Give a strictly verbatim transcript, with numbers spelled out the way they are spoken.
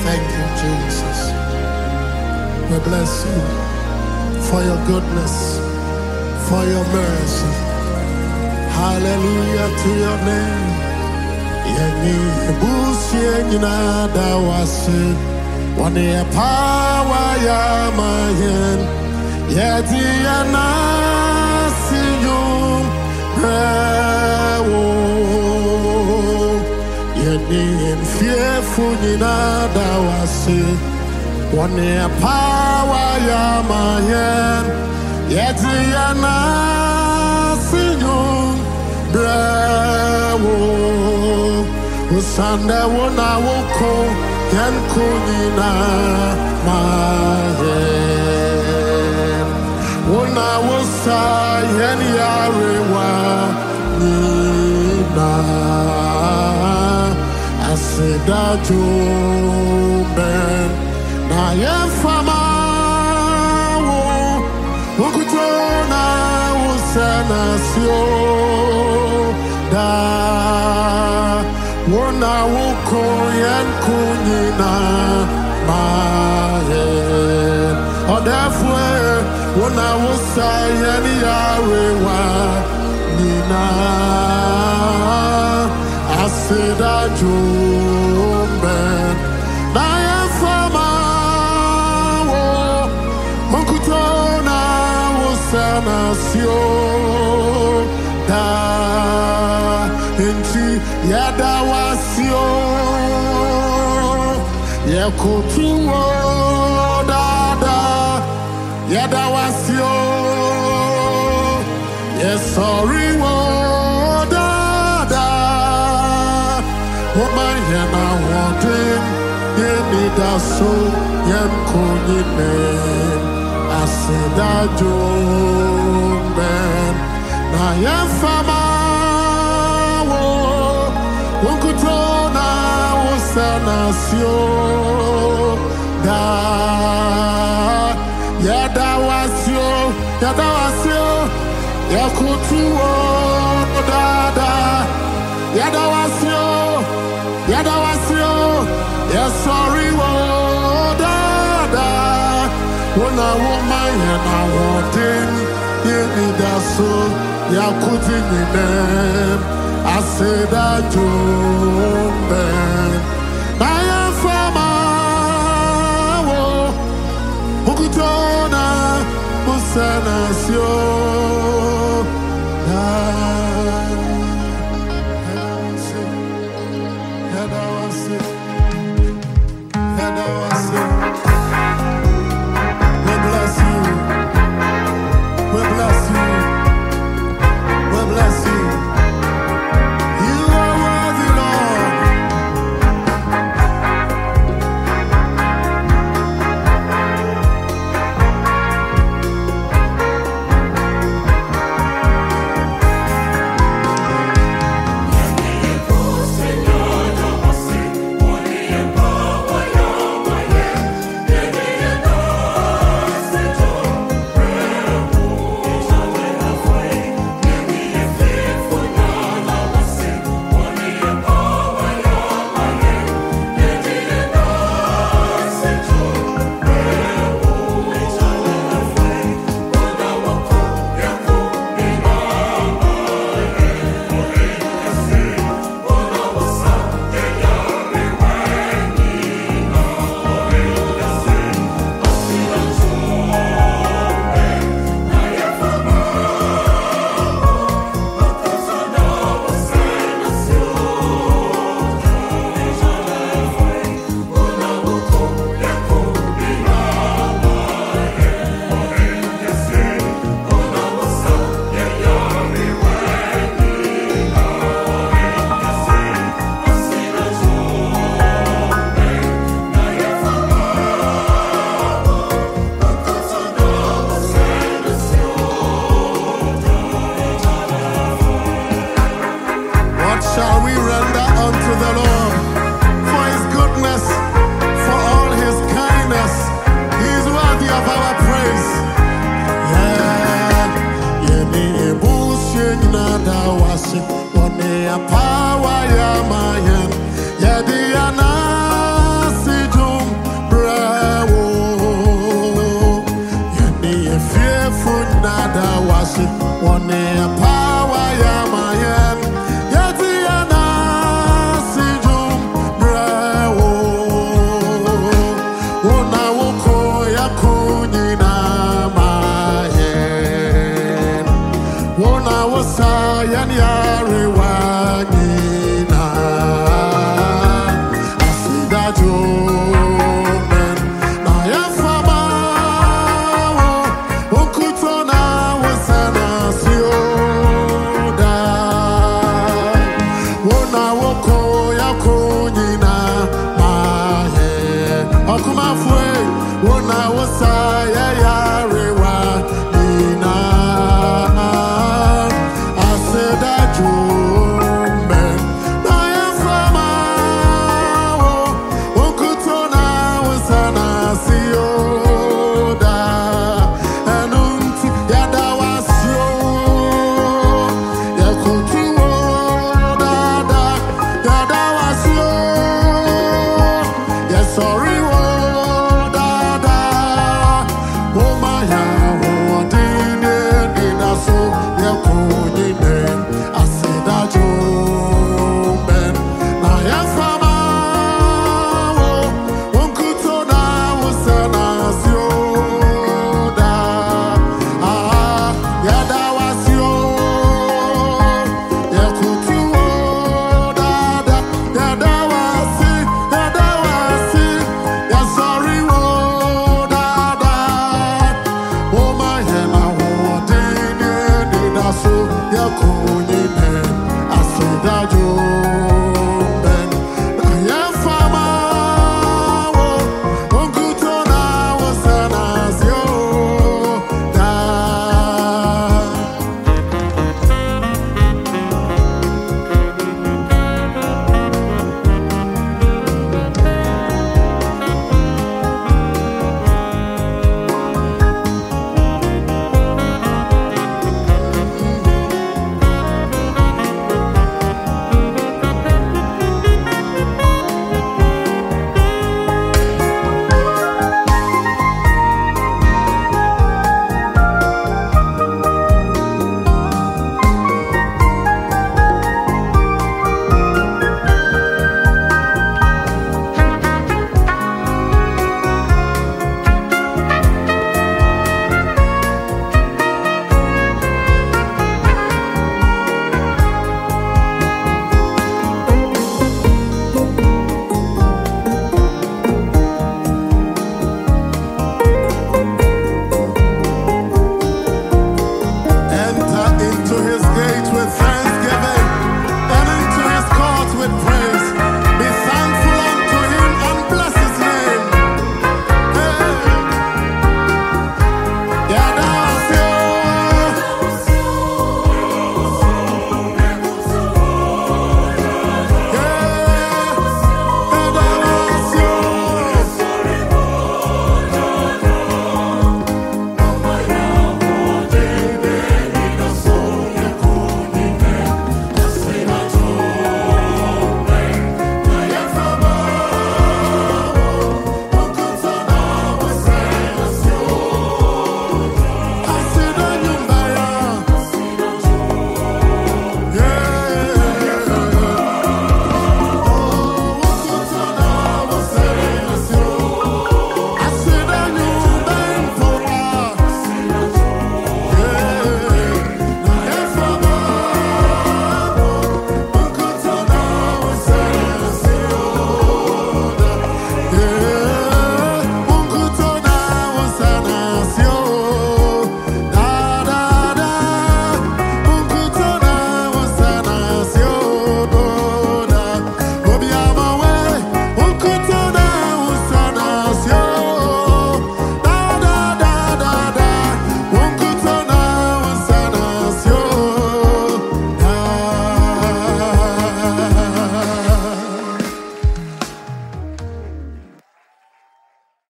Thank you, Jesus. We bless you for your goodness, for your mercy. Hallelujah to your name. Yeni busi enyina da wasi. One year power ya mayen. Yeti ya nasi yum rewo. Yeni fearful nyina da wasi. One year power ya mayen. Yeti ya nasi yum rewo. Usanda wona woko yankuni mayen. Wona wosa yen yarewa nina. Aseda jumben na yefama wo. Ukutona usana sio da. Wona woko yankuni mayen. Odefwe wona wosa yen yarewa nina. Aseda jumben na yefama wo. Mukutona wosana sio da. Inti yada wasio Yakutuo dada Yada wasio Yes sorry wo dada Woman yana wanting Yeni da so Yen konine Asida jomben Na yen fama Ukutona usanasio da Yada wasio Yada wasio Yakutuo dada Yada wasio Yada wasio Yes sorry wo dada Wona woman yana wanting Yeni daso Yakutini nem I said that you're bad. I am from our Ukutona Musanasio. We bless you. We bless you. We bless you. my friend.